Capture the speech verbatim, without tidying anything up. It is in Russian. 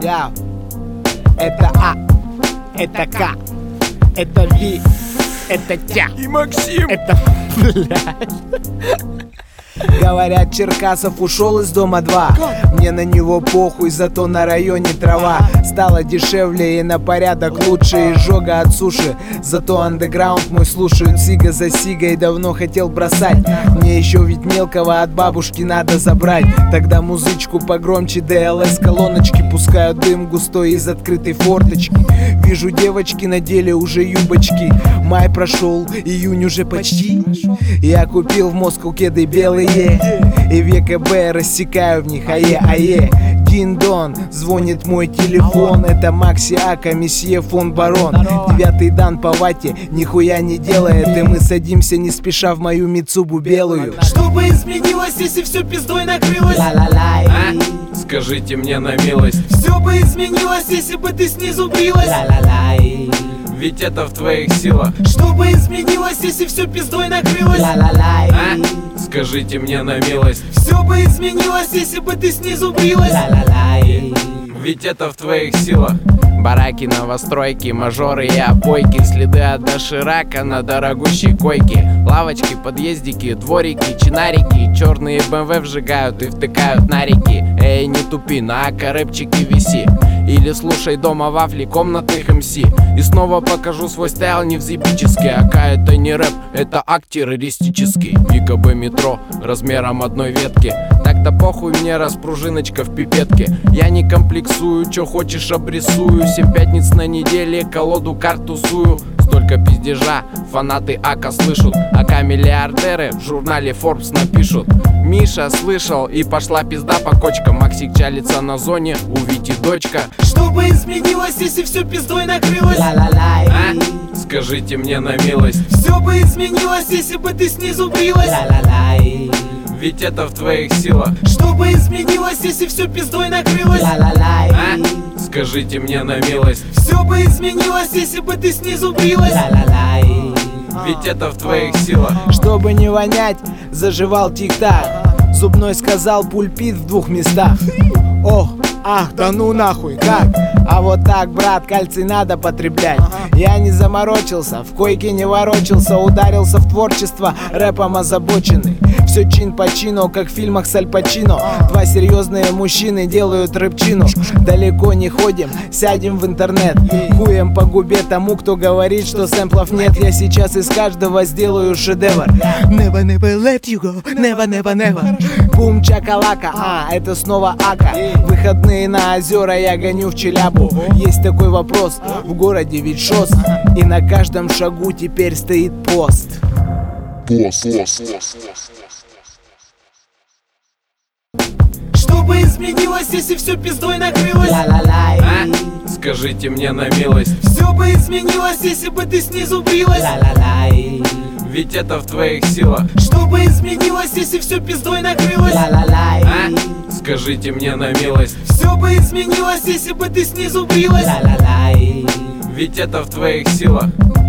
Я. Это А, это К, это Ви, это Тя. И Максим. Это, блядь. Говорят, Черкасов ушел из дома два. Мне на него похуй, зато на районе трава стала дешевле и на порядок лучше. Изжога от суши, зато андеграунд мой слушают сига за сигой. Давно хотел бросать, мне еще ведь мелкого от бабушки надо забрать. Тогда музычку погромче, ДЛС колоночки пускают дым густой из открытой форточки. Вижу, девочки надели уже юбочки. Май прошел, июнь уже почти. Я купил в Москву кеды белые и в ЕКБ рассекаю в них ае-ае. Дин-дон, звонит мой телефон. Это Макси Ака, месье фон Барон. Девятый дан по вате, нихуя не делает. И мы садимся не спеша в мою Мицубу белую. Что бы изменилось, если все пиздой накрылось? Ла-ла-лай. А? Скажите мне на милость. Все бы изменилось, если бы ты снизу брилась. Ла-ла-лай. Ведь это в твоих силах. Что бы изменилось, если все пиздой накрылось? Ла-ла-лай. А? Скажите мне на милость. Все бы изменилось, если бы ты снизу брилась. Ла-ла-лай. Ведь это в твоих силах. Бараки, новостройки, мажоры и опойки. Следы от доширака на дорогущей койке. Лавочки, подъездики, дворики, чинарики. Черные БМВ вжигают и втыкают на реки. Эй, не тупи, на коробчике виси. Или слушай дома вафли комнатных МС. И снова покажу свой стайл невзъебический. Ака это не рэп, это акт террористический. ИКБ метро размером одной ветки. Так-то похуй мне, раз пружиночка в пипетке. Я не комплексую, чё хочешь обрисую. Семь пятниц на неделе, колоду карт тусую. Столько пиздежа, фанаты Ака слышат. Ака миллиардеры в журнале Forbes напишут. Миша слышал, и пошла пизда по кочкам. Максик чалится на зоне, у Вити дочка. Что бы изменилось, если все пиздой накрылось? Ла-ла-лай. А? Скажите мне на милость. Все бы изменилось, если бы ты снизу брилась. Ла-ла-лай. Ведь это в твоих силах. Что бы изменилось, если все пиздой накрылось? Ла-ла-лай. А? Скажите мне на милость. Все бы изменилось, если бы ты снизу брилась. Ла-ла-лай. Ведь это в твоих силах. Чтобы не вонять, заживал тик-так. Зубной сказал пульпит в двух местах. Ох, ах, да ну нахуй, как? А вот так, брат, кальций надо потреблять. Я не заморочился, в койке не ворочился. Ударился в творчество, рэпом озабоченный. Все чин по чину, как в фильмах с Аль Пачино. Два серьезные мужчины делают рэпчину. Далеко не ходим, сядем в интернет. Хуем по губе тому, кто говорит, что сэмплов нет. Я сейчас из каждого сделаю шедевр. Never, never let you go, never, never, never. Бум чакалака, а, это снова Ака. Выходные на озера я гоню в Челябу. Есть такой вопрос, в городе ведь шос. И на каждом шагу теперь стоит пост. Пост, пост, пост. Что бы изменилось, если все пиздой накрылось? Ла-ла-лай. А? Скажите мне на милость. Все бы изменилось, если бы ты снизу брилась. Ла-ла-лай. Ведь это в твоих силах. Что бы изменилось, если все пиздой накрылось? Ла-ла-лай. А? Скажите мне на милость. Все бы изменилось, если бы ты снизу брилась. Ла-ла-лай. Ведь это в твоих силах.